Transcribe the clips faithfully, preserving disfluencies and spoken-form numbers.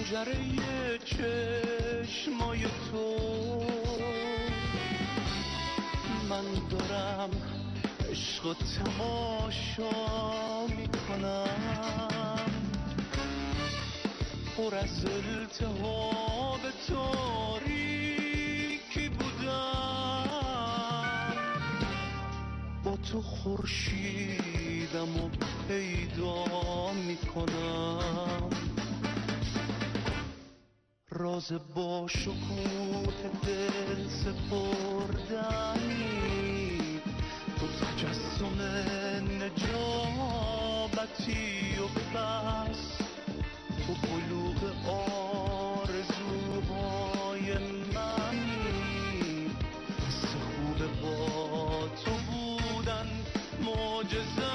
پنجره چشمای تو من دارم عشق و تماشا میکنم، پر از التهاب تاریکی بودم، با تو خورشیدم و پیدا میکنم، راز با شکوه دل سپردنی، تو تجسم نجابتی و بس، تو بلوغ آرزوهای منی، حس خوب با تو بودن معجزه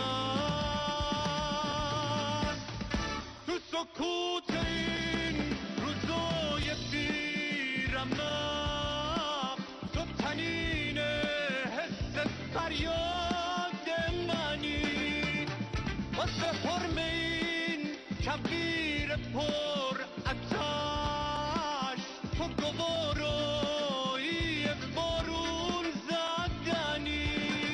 است. تو سکوت این روزای بیرمق، تو تنین حس فریاد منی، واسه حرم این کبیر پر اتش، تو گواروی بارون زدنی.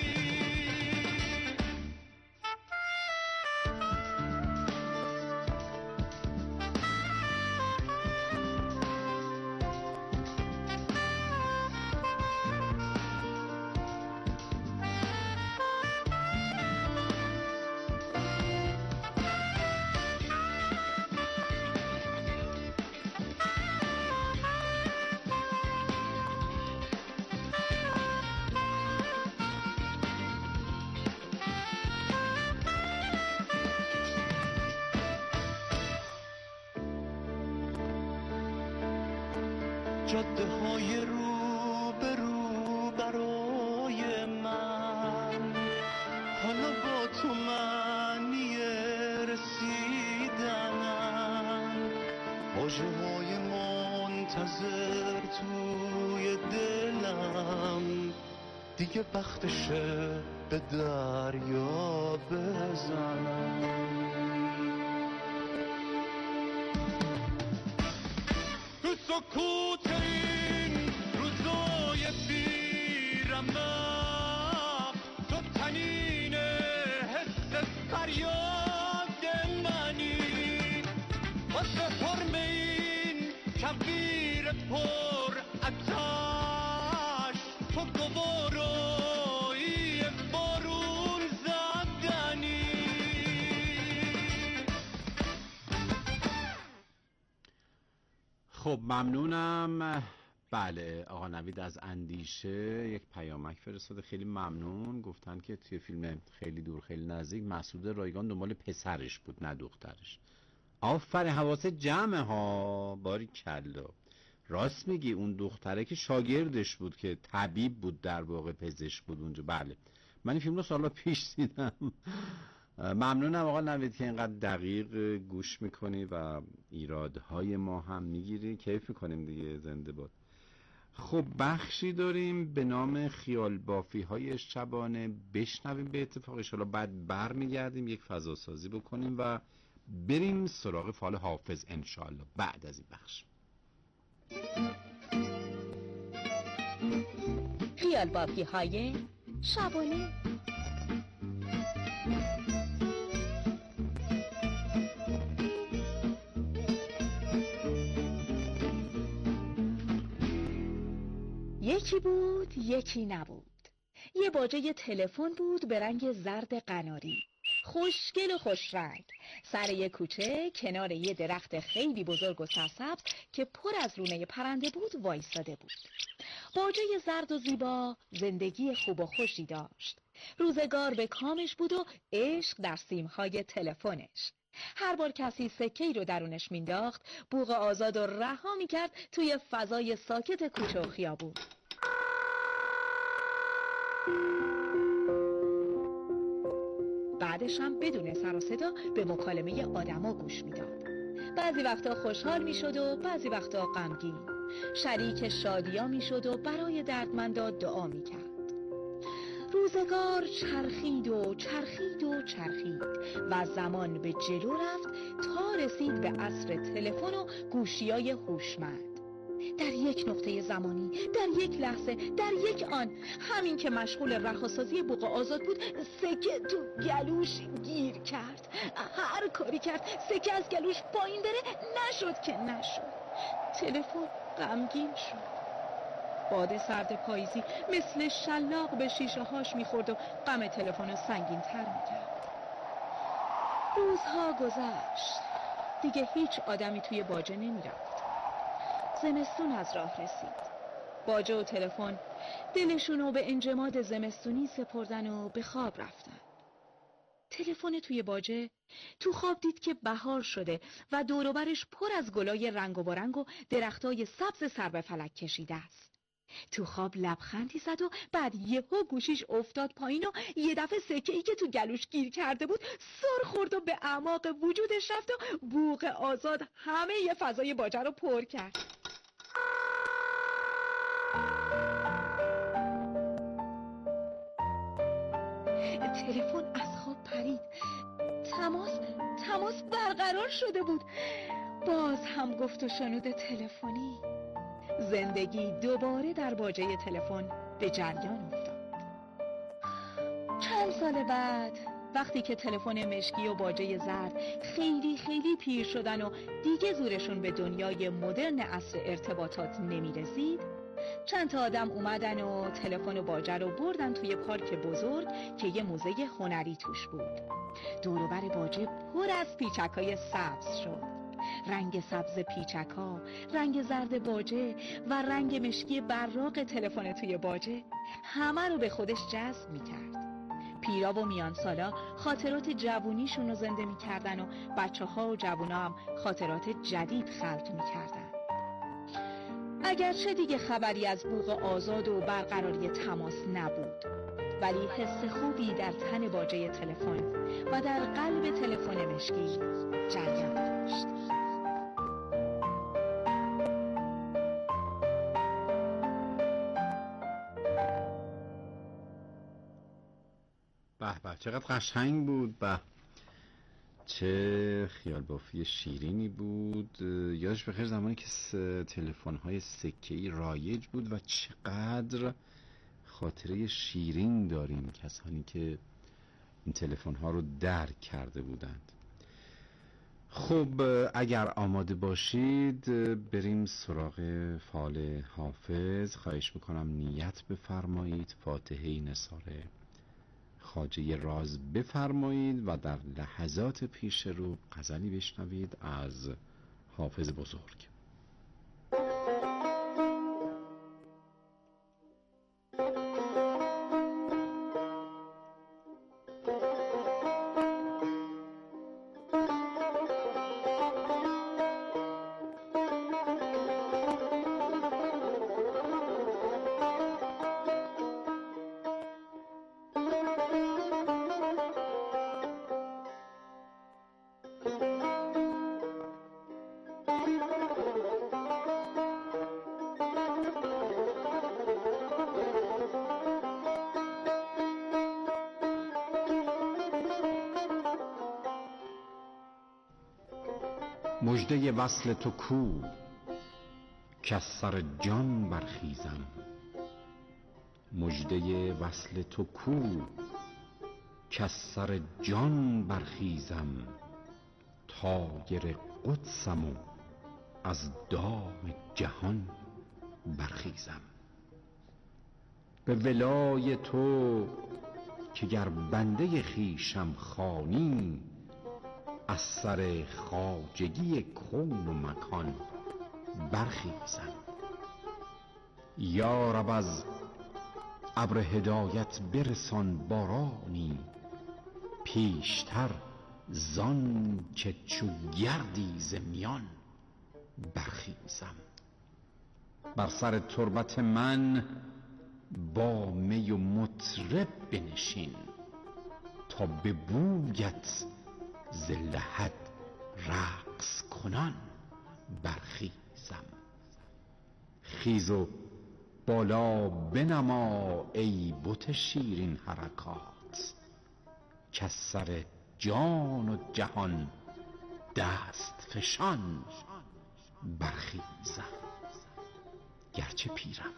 جاده های رو به رو برای من، حالا با تو معنی رسیدنن، واژه های منتظر توی دلم، دیگه وقتشه به دریا بزنم. تو سکوت این روزای بیرمق، تو تنین حس فریاد منی، واسه حرم این کبیر پر اتش، تو گواروی بارون زدنی. خب ممنونم. بله آقا نوید از اندیشه یک پیامک فرستاده، خیلی ممنون. گفتن که توی فیلم خیلی دور خیلی نزدیک مسعود رایگان دنبال پسرش بود نه دخترش. آفرین، حواست جمعه ها، باری کلا. راست میگی، اون دختره که شاگردش بود که طبیب بود در واقع، پزشک بود اونجا. بله من این فیلم رو سالا پیش دیدم. ممنونم آقا نوید که اینقدر دقیق گوش میکنی و ایرادهای ما هم میگیری، کیف میکنیم دیگه. زنده باد. خب بخشی داریم به نام خیال بافی های شبانه، بشنویم به اتفاق ان بعد بر میگردیم یک فضا سازی بکنیم و بریم سراغ فال حافظ ان بعد از این بخش. خیال بافی های شبانه. یکی بود یکی نبود. یه باجه تلفن بود به رنگ زرد قناری، خوشگل و خوش رنگ، سر یه کوچه کنار یه درخت خیلی بزرگ و سرسبز که پر از رونه پرنده بود وایساده بود. باجه زرد و زیبا زندگی خوب و خوشی داشت. روزگار به کامش بود و عشق در سیمهای تلفنش. هر بار کسی سکه‌ای رو درونش مینداخت، بوق آزاد و رها میکرد توی فضای ساکت کوچه و خیابون. بعدش هم بدون سر و صدا به مکالمه آدما گوش میداد. بعضی وقتا خوشحال میشد و بعضی وقتا غمگین. شریک شادیا میشد و برای دردمندا دعا میکرد. روز روزگار چرخید و چرخید و چرخید و زمان به جلو رفت تا رسید به عصر تلفن و گوشی‌های هوشمند. در یک نقطه زمانی، در یک لحظه، در یک آن، همین که مشغول رهاسازی بوق آزاد بود، سکه تو گلوش گیر کرد. هر کاری کرد سکه از گلوش پایین بره، نشد که نشد. تلفن غمگین شد. باد سرد پاییزی مثل شلاق به شیشه هاش میخورد و غم تلفن رو سنگین تر میکرد. روزها گذشت. دیگه هیچ آدمی توی باجه نمیرفت. زمستون از راه رسید. باجه و تلفن دلشونو به انجماد زمستونی سپردن و به خواب رفتن. تلفن توی باجه تو خواب دید که بهار شده و دور و برش پر از گلای رنگ و برنگ و درختای سبز سر به فلک کشیده است. تو خواب لبخندی زد و بعد یهو گوشیش افتاد پایین و یه دفعه سکه‌ای که تو گلوش گیر کرده بود سر خورد و به اعماق وجودش رفت و بوق آزاد همه یه فضای باجه رو پر کرد. تلفن از خواب پرید. تماس تماس برقرار شده بود. باز هم گفت و شنود تلفنی. زندگی دوباره در باجه تلفن به جریان افتاد. چند سال بعد وقتی که تلفن مشکی و باجه زرد خیلی خیلی پیر شدن و دیگه زورشون به دنیای مدرن عصر ارتباطات نمی رسید، چند تا آدم اومدن و تلفن و باجه رو بردن توی پارک بزرگ که یه موزه هنری توش بود. دور و بر باجه پر از پیچکای سبز شد. رنگ سبز پیچکا، رنگ زرد باجه و رنگ مشکی براق تلفن توی باجه همه رو به خودش جذب می‌کرد. پیرا و میان سالا خاطرات جوونیشون رو زنده می‌کردن و بچه‌ها و جوونا هم خاطرات جدید خلق می‌کردن. اگرچه دیگه خبری از بوق آزاد و برقراری تماس نبود، ولی حس خوبی در تن باجه تلفن و در قلب تلفن مشکی جریان داشت. به به چقدر قشنگ بود. به چه خیال بافی شیرینی بود. یادش بخیر زمانی که تلفن‌های سکه‌ای رایج بود و چقدر خاطره شیرین داریم کسانی که این تلفن‌ها رو درک کرده بودند. خب اگر آماده باشید بریم سراغ فال حافظ. خواهش میکنم نیت بفرمایید، فاتحه نثار خواجه راز بفرمایید و در لحظات پیش رو غزلی بشنوید از حافظ بزرگ. مژده وصل تو کو کز سر جان برخیزم. مژده وصل تو کو کز سر جان برخیزم. طایر قدسم و از دام جهان برخیزم. به ولای تو که گر بنده خویشم خوانی. از سر خواجگی کون و مکان برخیزم. یا رب از ابر هدایت برسان بارانی. پیشتر زان که چو گردی ز میان برخیزم. بر سر تربت من با می و مطرب بنشین. تا به بویت ز لحد رقص کنان برخیزم. خیز و بالا بنما ای بت شیرین حرکات، کز سر جان و جهان دست فشان برخیزم. گرچه پیرم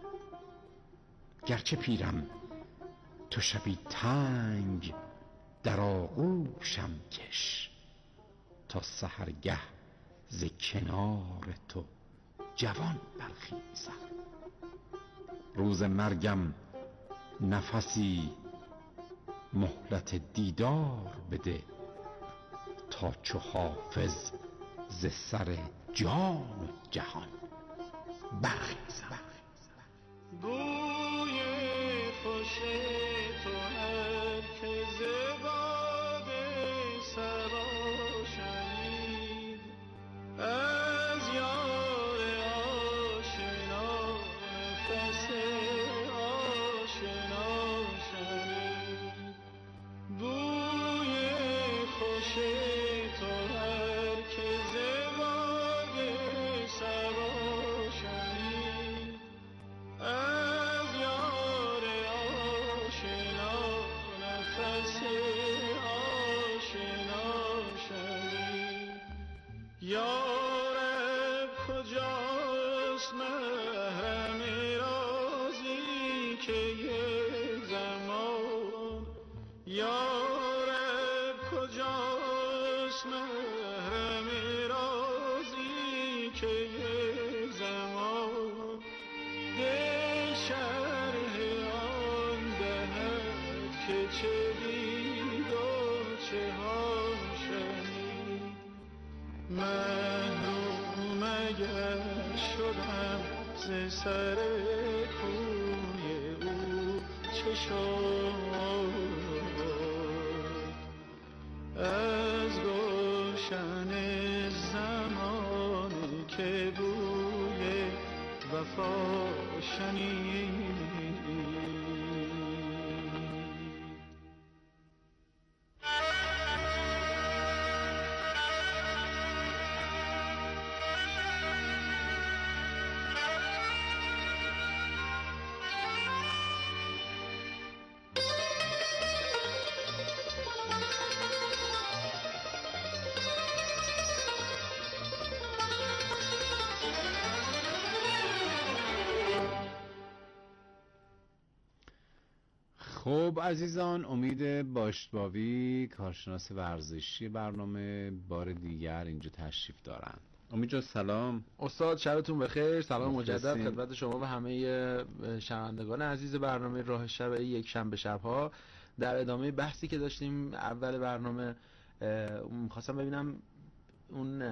گرچه پیرم تو شبی تنگ در آغوشم کش، تا سحرگه ز کنار تو جوان برخیزم. روز مرگم نفسی مهلت دیدار بده، تا چو حافظ ز سر جان و جهان برخیزم. بوی خوش تو هر که ز باد صبا شنید، از یار آشنا نفس آشنا شنید. بوی خوش تو هر که ز باد صبا شنید، از یار آشنا نفس آشنا شنید. یارب کجاست محرم رازی که یک زمان، یارب کجاست محرم رازی که یک زمان، دل شرح آن دهد که چه دید و چه ها شنید. محروم اگر شدم ز سر کوی او چه شد، از گلشن زمانی که بوی وفا شنید. خب عزیزان، امید باشتباوی کارشناس ورزشی برنامه بار دیگر اینجا تشریف دارن. امید جان سلام. استاد شبتون بخیر. سلام مخلصیم. مجدد خدمت شما و همه شنوندگان عزیز برنامه راه شب یک شنبه شبها. در ادامه بحثی که داشتیم اول برنامه، می‌خواستم ببینم اون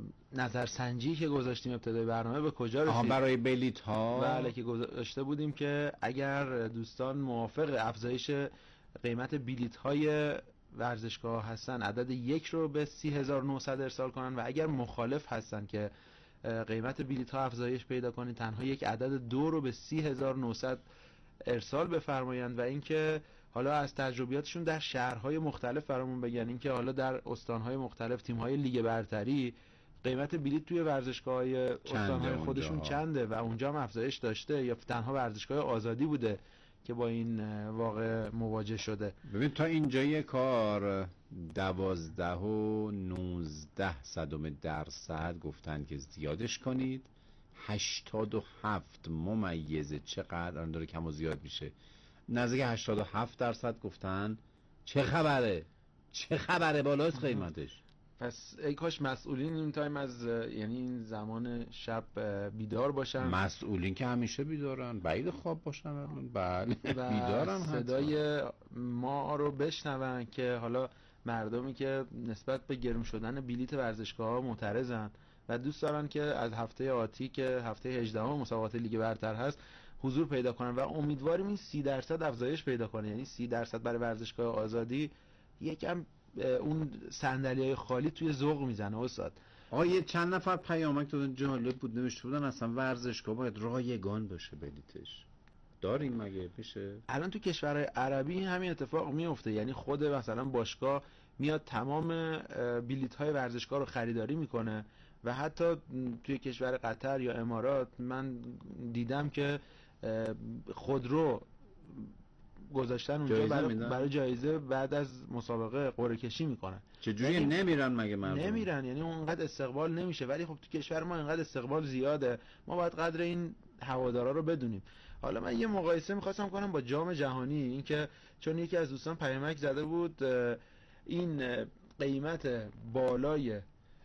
نظرسنجی که گذاشتیم ابتدای برنامه به کجا رسید. آها، برای بلیط ها. بله، که گذاشته بودیم که اگر دوستان موافق افزایش قیمت بلیط های ورزشگاه هستن عدد یک رو به سی هزار و نهصد ارسال کنن، و اگر مخالف هستن که قیمت بلیط ها افزایش پیدا کنید تنها یک عدد دو رو به سی هزار و نهصد ارسال بفرمایند. و اینکه حالا از تجربیاتشون در شهرهای مختلف برامون بگن، اینکه حالا در استانهای مختلف تیم‌های لیگ برتری قیمت بلیط توی ورزشگاه‌های استانهای خودشون اونجا چنده و اونجا هم افزایش داشته یا تنها ورزشگاه آزادی بوده که با این واقع مواجه شده. ببین تا اینجای کار دوازده و نوزده صدم درصد گفتن که زیادش کنید، هشتاد و هفت ممیز چقدر داره کم و زیاد میشه، نزدیک هشتاد و هفت درصد گفتن چه خبره چه خبره بالاست قیمتش. پس ای کاش مسئولین این تایم از یعنی این زمان شب بیدار باشن. مسئولین که همیشه بیدارن، بعید خواب باشن الان. بله بیدارن، صدای ما رو بشنون که حالا مردمی که نسبت به گرون شدن بلیط ورزشگاه‌ها معترضن و دوست دارن که از هفته آتی که هفته هجدهم مسابقات لیگ برتر هست حضور پیدا کنن و امیدواریم این سی درصد افزایش پیدا کنه. یعنی سی درصد برای ورزشگاه آزادی یکم اون صندلی‌های خالی توی ذوق میزنه استاد. آقا یه چند نفر پیامک دادن جالب بود، نوشته بودن اصلا ورزشگاه باید رایگان باشه بلیتش. داریم مگه میشه؟ الان تو کشورهای عربی همین اتفاق میفته، یعنی خود مثلا باشگاه میاد تمام بلیط‌های ورزشگاه رو خریداری میکنه و حتی توی کشور قطر یا امارات من دیدم که خودرو گذاشتن اونجا برای برای جایزه بعد از مسابقه قرعه کشی میکنن. چجوری یعنی نمیرن مگه مردم؟ نمیرن، یعنی اونقدر استقبال نمیشه. ولی خب تو کشور ما اینقدر استقبال زیاده، ما باید قدر این هوادارا رو بدونیم. حالا من یه مقایسه میخواستم کنم با جام جهانی، این که چون یکی از دوستان پیامک زده بود این قیمت بالای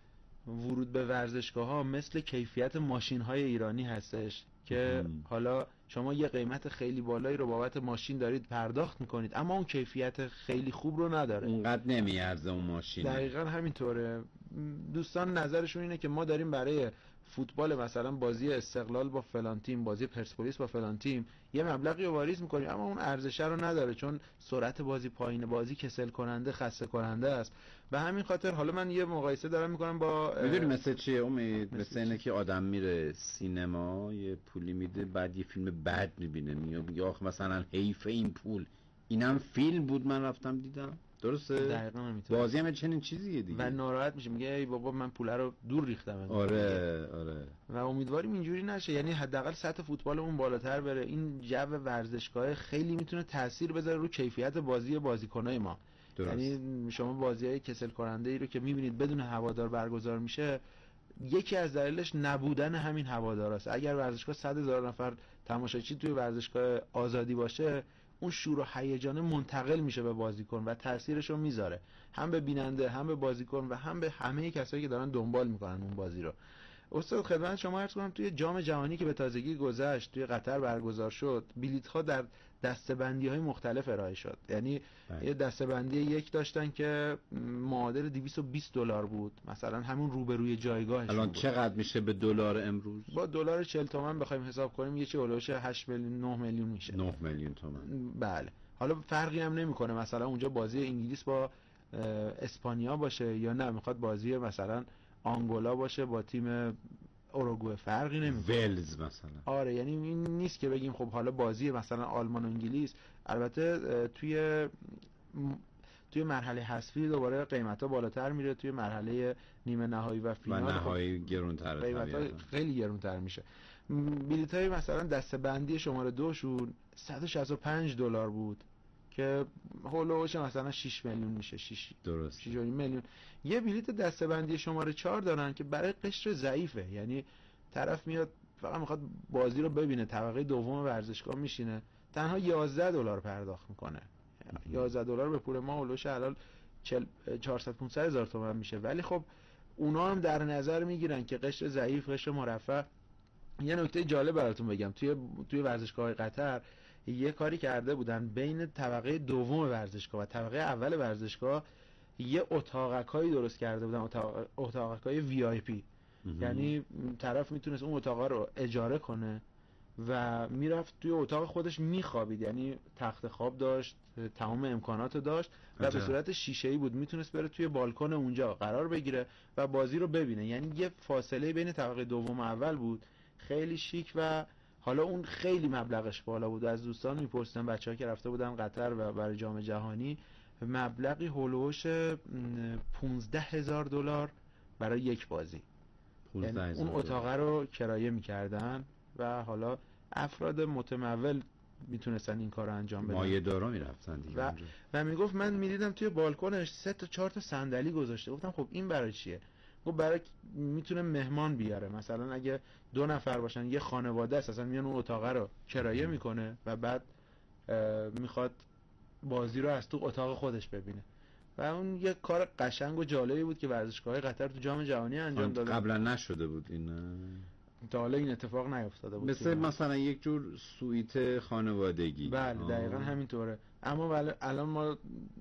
ورود به ورزشگاه ها مثل کیفیت ماشین های ایرانی هستش که ام. حالا شما یه قیمت خیلی بالایی رو بابت ماشین دارید پرداخت میکنید اما اون کیفیت خیلی خوب رو نداره، اونقدر نمیارزه اون ماشین. دقیقاً همینطوره. دوستان نظرشون اینه که ما داریم برای فوتبال مثلا بازی استقلال با فلان تیم، بازی پرسپولیس با فلان تیم یه مبلغی رو واریز میکنیم اما اون ارزش رو نداره، چون سرعت بازی پایین، بازی کسل کننده، خسته کننده است. به همین خاطر حالا من یه مقایسه دارم میکنم با میدونی مثل چیه امید؟ مثل اینه که آدم میره سینما یه پولی میده بعد یه فیلم بد میبینه میگه آخه مثلا حیف این پول، اینم فیلم بود من رفتم دیدم. درسته؟ دقیقاً همینطوره. بازی هم چنین چیزیه دیگه و ناراحت میشه، میگه ای بابا من پول رو دور ریختم. آره آره. و امیدواریم اینجوری نشه، یعنی حداقل سطح فوتبالمون بالاتر بره. این جو ورزشگاه خیلی میتونه تاثیر بذاره رو کیفیت بازی بازیکنای ما. درست. یعنی شما بازیای کسل کننده ای رو که میبینید بدون هوادار برگزار میشه، یکی از دلایلش نبودن همین هواداراست. اگر ورزشگاه صد هزار نفر تماشاچی توی ورزشگاه آزادی باشه، اون شور و هیجان منتقل میشه به بازیکن و تاثیرش رو میذاره هم به بیننده، هم به بازیکن و هم به همه کسایی که دارن دنبال میکنن اون بازی رو. استاد خدمت شما عرض کنم توی جام جهانی که به تازگی گذشت توی قطر برگزار شد، بلیط‌ها در دسته‌بندی‌های مختلف ارائه شد. یعنی یه دسته‌بندی یک داشتن که معادل دویست و بیست دلار بود، مثلا همون روبروی جایگاهش. الان چقدر میشه به دلار امروز؟ با دلار چهل تومن بخوایم حساب کنیم یه چه هولوش هشت میلیون نه میلیون میشه. نه میلیون تومان. بله. حالا فرقی هم نمیکنه مثلا اونجا بازی انگلیس با اسپانیا باشه یا نه میخواد بازی مثلا آنگولا باشه با تیم اوروگوئه، فرقی نمیکنه. ولز مثلا. آره، یعنی این نیست که بگیم خب حالا بازی مثلا آلمان و انگلیس. البته توی توی مرحله حذفی دوباره قیمتا بالاتر میره، توی مرحله نیمه نهایی و فینال و نهایی خب گرونتره، قیمتا خیلی گرونتر میشه. بلیطای مثلا دسته‌بندی شماره دوشون صد و شصت و پنج دلار بود که هولوش مثلا شش میلیون میشه. شش درست. شش میلیون. یه بلیط دسته‌بندی شماره چهار دارن که برای قشر ضعیفه، یعنی طرف میاد فقط میخواد بازی رو ببینه، طبقه دوم ورزشگاه میشینه، تنها یازده دلار پرداخت میکنه. یازده دلار به پول ما هولوش الان چهارصد پانصد هزار تومان میشه. ولی خب اونا هم در نظر میگیرن که قشر ضعیف، قشر مرفه. یه نکته جالب براتون بگم، توی توی ورزشگاه قطر یه کاری کرده بودن بین طبقه دوم ورزشگاه و طبقه اول ورزشگاه، یه اتاقکایی درست کرده بودن، اتاق اتاقکای وی آی پی. یعنی طرف میتونست اون اتاقا رو اجاره کنه و میرفت توی اتاق خودش میخوابید، یعنی تخت خواب داشت، تمام امکانات داشت و به صورت شیشه‌ای بود، میتونست بره توی بالکن اونجا قرار بگیره و بازی رو ببینه. یعنی یه فاصله بین طبقه دوم و اول بود، خیلی شیک. و حالا اون خیلی مبلغش بالا بود. از دوستان میپرسیدم، بچه‌ها که رفته بودن قطر و برای جام جهانی، مبلغی هولوش پانزده هزار دلار برای یک بازی. یعنی اون اتاقه رو کرایه میکردن و حالا افراد متمول میتونستن این کار رو انجام بدن. مایه دارا میرفتن دیگه و, و میگفت من میدیدم توی بالکنش سه تا چهار تا صندلی گذاشته. گفتم خب این برای چیه؟ گفت برای میتونه مهمان بیاره، مثلا اگه دو نفر باشن یه خانواده است، اصلا میان اون اتاقه رو کرایه میکنه و بعد میخواد بازی رو از تو اتاق خودش ببینه. و اون یه کار قشنگ و جالبی بود که ورزشگاه قطر تو جام جهانی انجام دادن. قبلا نشده بود این، تا حالا این اتفاق نیفتاده بود. مثل مثلا یک جور سویت خانوادگی. بله آه. دقیقاً همینطوره. اما ولی الان ما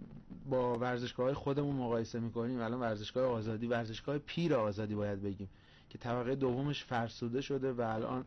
با ورزشگاه خودمون مقایسه میکنیم. الان ورزشگاه آزادی، ورزشگاه پیر آزادی باید بگیم که طبقه دومش فرسوده شده و الان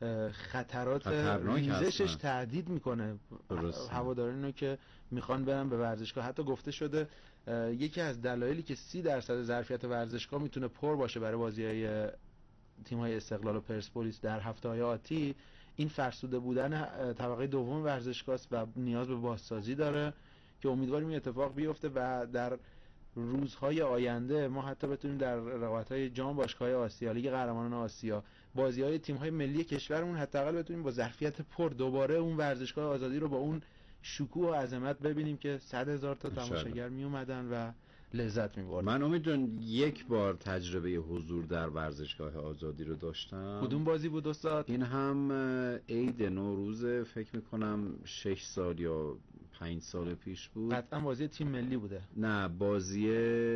خطرات ریزشش تهدید میکنه هوادارانو که میخوان برن به ورزشگاه. حتی گفته شده یکی از دلایلی که سی درصد ظرفیت ورزشگاه میتونه پر باشه برای بازی‌های تیم‌های استقلال و پرسپولیس در هفته‌های آتی، این فرسوده بودن طبقه دوم ورزشگاه است و نیاز به بازسازی داره که امیدواریم این اتفاق بیفته و در روزهای آینده ما حتی بتونیم در رقابت‌های جام باشگاه‌های آسیا، لیگ قهرمانان آسیا، بازی‌های تیم‌های ملی کشورمون حداقل بتونیم با ظرفیت پر دوباره اون ورزشگاه آزادی رو با اون شکوه و عظمت ببینیم که صد هزار تا تماشاگر می اومدن و لذت می‌بردن. من امید جان یک بار تجربه حضور در ورزشگاه آزادی رو داشتم. کدوم بازی بود استاد؟ این هم عید نوروز، فکر می‌کنم شش سال یا پنج سال پیش بود. قطعا بازی تیم ملی بوده. نه، بازی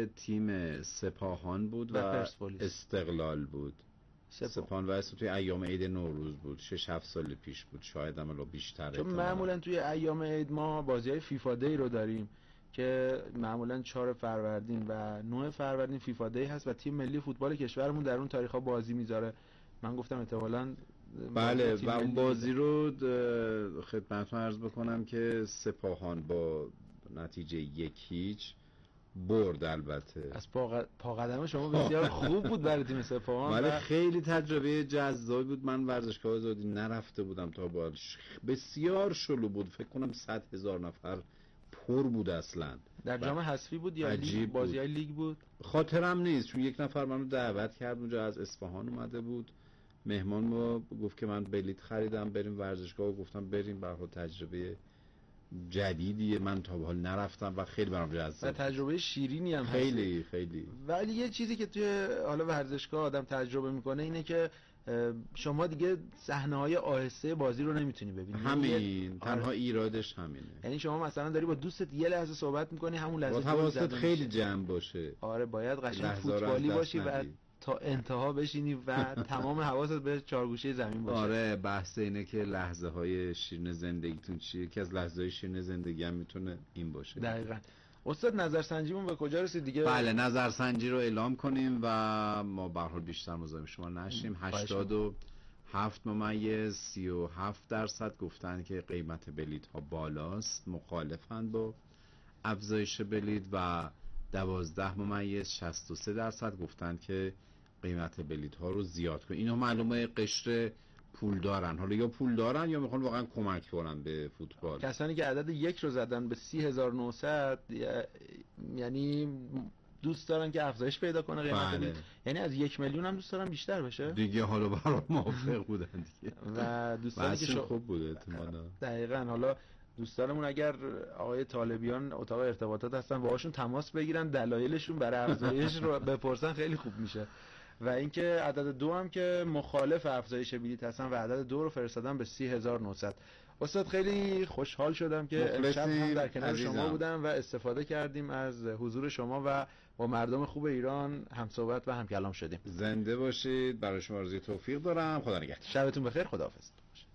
تیم سپاهان بود و, و استقلال بود. سپاه. سپاهان و استقلال توی ایام عید نوروز بود. شش هفت سال پیش بود، شاید هم الان بیشتره. چون معمولا توی ایام عید ما بازی‌های فیفا دی رو داریم که معمولا چهار فروردین و نه فروردین فیفا دی هست و تیم ملی فوتبال کشورمون در اون تاریخ‌ها بازی میذاره. من گفتم احتمالاً بله و اون بازی رو خدمتتون عرض بکنم که سپاهان با نتیجه یک هیچ برد. البته از پا قدم شما بسیار خوب بود برای تیم سپاهان، ولی و... خیلی تجربه جذابی بود. من ورزشگاه آزادی نرفته بودم تا با بسیار شلو بود، فکر کنم صد هزار نفر پر بود. اصلا در جام حذفی بود یا لیگ؟ بازی‌های لیگ بود خاطرم نیست، چون یک نفر منو دعوت کرد اونجا از اصفهان اومده بود، مهمان ما گفت که من بلیط خریدم بریم ورزشگاه و گفتم بریم، به هر حال تجربه جدیدیه، من تا به حال نرفتم و خیلی برام جذاب و تجربه شیرینی هم خیلی هست. خیلی ولی یه چیزی که توی حالا ورزشگاه آدم تجربه میکنه اینه که شما دیگه صحنه‌های آهسته بازی رو نمیتونی ببینی. همین تنها ایرادش همینه. یعنی شما مثلا داری با دوستت یه لحظه صحبت میکنی، همون لحظه حواست خیلی جمع باشه. آره باید قشنگ فوتبالی باشی و تا انتها بشینی و تمام حواست به چارگوشه زمین باشه. آره بحث اینه که لحظه های شیرین زندگیتون چیه، که از لحظه های شیرین زندگی هم میتونه این باشه. دقیقاً. استاد نظرسنجیمون به کجا رسید دیگه؟ بله نظرسنجی رو اعلام کنیم و ما به هر حال بیشتر مزاحم شما نشیم. هشتاد و هفت ممیز سی و هفت درصد گفتن که قیمت بلیط ها بالاست، مخالفن با افزایش بلیط و دوازده ممیز شصت و سه درصد گفتن که قیمت بلیط ها رو زیاد کنن. اینا معلومه قشر پول دارن، حالا یا پول دارن یا میخوان واقعا کمک کنن به فوتبال. کسانی که عدد یک رو زدن به سی هزار و نهصد یعنی دوست دارن که افزایش پیدا کنه قیمت بلیط، یعنی از یک میلیون هم دوست دارن بیشتر بشه دیگه. حالا برای موافق بودن دیگه و دوستانی که شو... خوب بوده احتمالاً. دقیقاً. حالا دوستانمون اگر آقای طالبیان اتاق ارتباطات هستن باهاشون تماس بگیرن، دلایلشون برای افزایش رو بپرسن، خیلی خوب میشه. و اینکه عدد دو هم که مخالف افزایش بلیط هستن و عدد دو رو فرستادن به سی هزار و نهصد. استاد خیلی خوشحال شدم که امشب هم در کنار عزیزم. شما بودم و استفاده کردیم از حضور شما و با مردم خوب ایران هم صحبت و هم کلام شدیم. زنده باشید، برای شما آرزوی توفیق دارم. خدا نگهدار. شبتون بخیر. خداحافظ.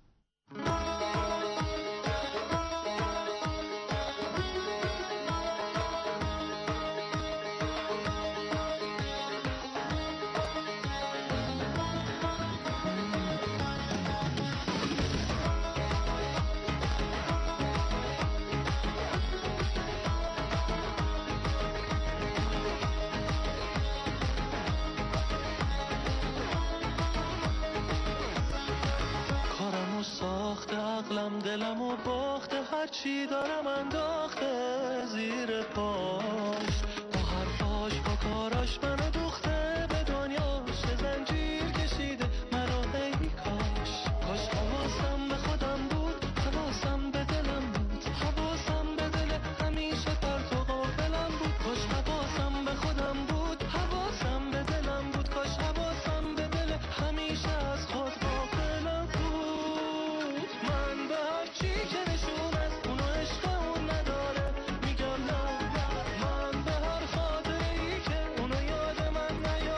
دلم و باخته، هرچی دارم انداخته زیر پاش، با حرفاش با کاراش منو دوخته به دنیاش، زنجیر کشیده منو ای کاش. کاش حواسم به خودم بود، حواسم به دلم بود، حواسم به دل همیشه پرت و غافلم بود. کاش حواسم به خودم بود، حواسم به دلم بود، کاش حواسم به دل همیشه از خود غافلم بود. من به هر چی که نشون از اونو عشق اون نداره میگم نه، من به هر خاطره ای که اونو یاد من نیاره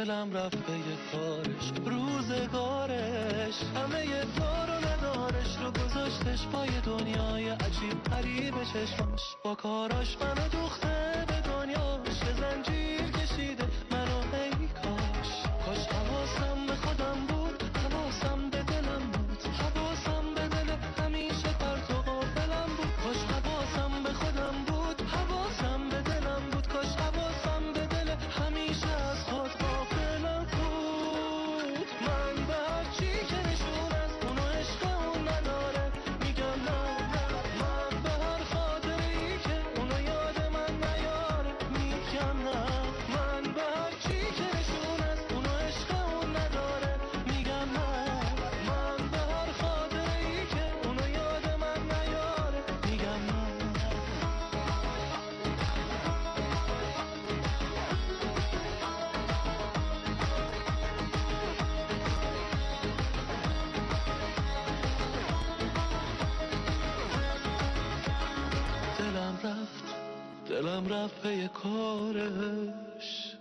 دلم رفت به یه کارش، روزگارش همه دار و ندارش رو گذاشتش پای دنیای عجیب غریب چشماش. با کاراش منو دوخته به دنیاش، به زنجیر کشیده منو ای کاش. کاش حواسم به خودم بود، حواسم به دلم بود، حواسم به دل همیشه پرت و غافلم بود. کاش حواسم به خودم بود، حواسم به دلم بود، کاش حواسم به دل همیشه از خود غافلم بود. من به هر چی که نشون از اونو عشق اون نداره میگم نه نه. من به هر خاطری که اونو یاد من نیاره میگم نه. من به هر چی که نشون از اونو عشق اون نداره میگم نه. من به هر خاطری که اونو یاد من نیاره میگم نه. دلم رفت دلم رفت پی کارش.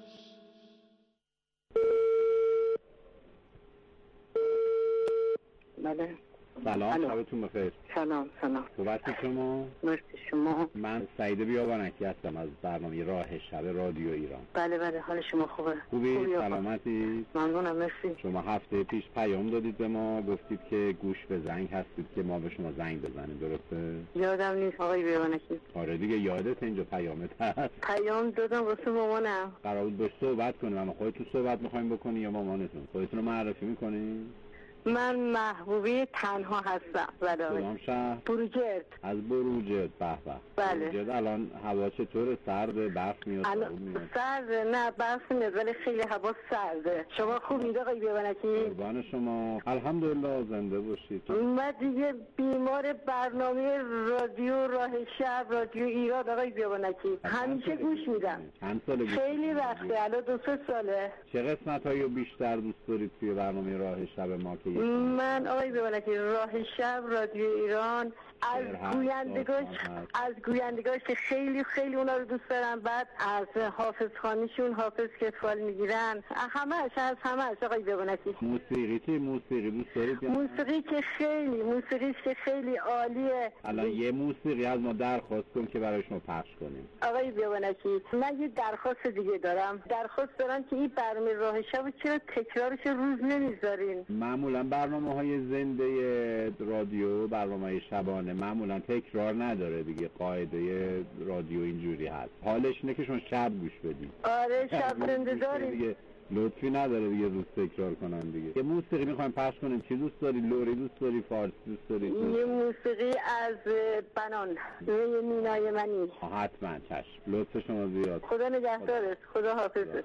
بله سلام، الو. شبتون بخیر. سلام سلام صحبت شما؟ مرسی شما. من سعید بیابانکی هستم از برنامه راه شب رادیو ایران. بله بله حال شما خوبه؟ خوبی؟ خوبی آقا؟ سلامتی؟ ممنونم مرسی. شما هفته پیش پیام دادید به ما، گفتید که گوش به زنگ هستید که ما به شما زنگ بزنیم، درسته؟ یادم نیست آقای بیابانکی. آره دیگه یادت اینجا پیامت هست. پیام دادم واسه مامانم. قرار بود باش صحبت کنیم، اما خودتون صحبت میخوایم بکنی یا مامانتون؟ خودتون رو معرفی میکنین؟ من محبوبی تنها هستم. بله آقای کدام شهر؟ بروجرد. از بروجرد. به به. بله. بروجرد الان هوا چطوره؟ سرد؟ برف میاد؟ الان بارون میاد؟ سرده، نه برف میاد ولی خیلی هوا سرده. شما خوبید آقای بیابانکی؟ قربان شما، الحمدلله، زنده باشید. من دیگه بیمار برنامه رادیو راه شب، رادیو ایران آقای بیابانکی همیشه گوش میدم. چند ساله گوش خیلی میدید؟ وقته، الان دو سه ساله. چه قسمت هایی رو بیشتر دوست دارید توی برنامه راه شب ما که یک من آقای بیابانکی راه شب رادیو ایران از شعر هست، گویندگاش داستان هست. از گویندگاش که خیلی خیلی اونا رو دوست دارم. بعد از حافظ خانیشون، حافظ که فال میگیرن، همه‌اش از همه‌اش آقای بیابانکی. موسیقی چی موسیقی دوست دارید یا نه؟ موسیقی که خیلی موسیقی که خیلی عالیه. الان یه موسیقی از ما درخواست کن که برای شما پخش کنیم. آقای بیابانکی من یه درخواست دیگه دارم. درخواست دارم که این برنامه راه شب رو چرا تکرارش روز نمیذارین؟ معمولا برنامه های زنده رادیو، برنامه های شبانه معمولا تکرار نداره دیگه، قاعده رادیو اینجوری هست. حالش اینه که شما شب گوش بدید. آره شب روز زنده گوش داریم. دیگه لطفی نداره دیگه روز تکرار کنن دیگه. یه موسیقی میخوایم پخش کنیم. چی دوست داری؟ لوری دوست داری؟ فارسی دوست داری؟ یه موسیقی از بنان، یه مینای منی. حتما چشم، لطف شما زیاد. خدا نگهدارت، خدا حافظت.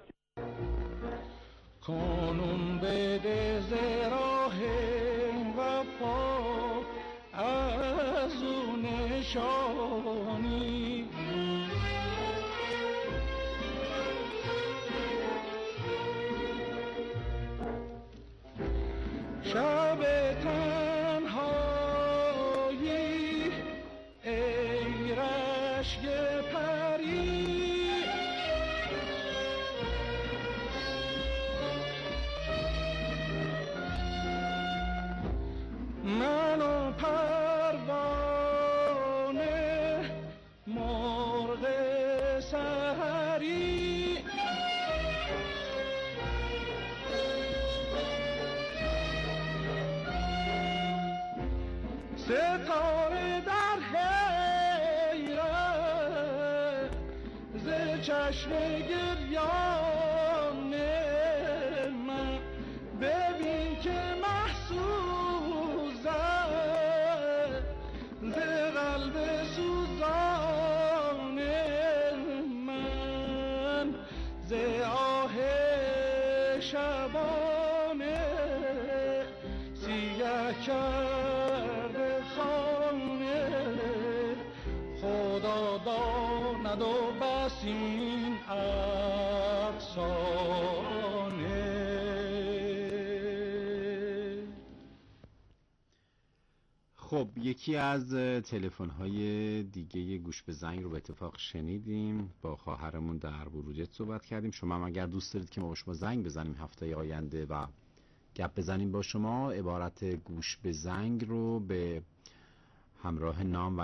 کنون بده ز راه وفا از او نشانی، شب تنهایی ای رشک پری، من و پروانه مرغ سحری، ستاره در حیرت ز چشم گریان من، ببین که محسوزم ز قلب سوزان من، ز آه شبانه سیه کرده خانه، خدا داند و بس این افسانه. خب یکی از تلفن‌های دیگه گوش به زنگ رو به اتفاق شنیدیم، با خواهرمون در ورودیت صحبت کردیم. شما هم اگر دوست دارید که ما با شما زنگ بزنیم هفته آینده و گپ بزنیم با شما، عبارت گوش به زنگ رو به همراه نام و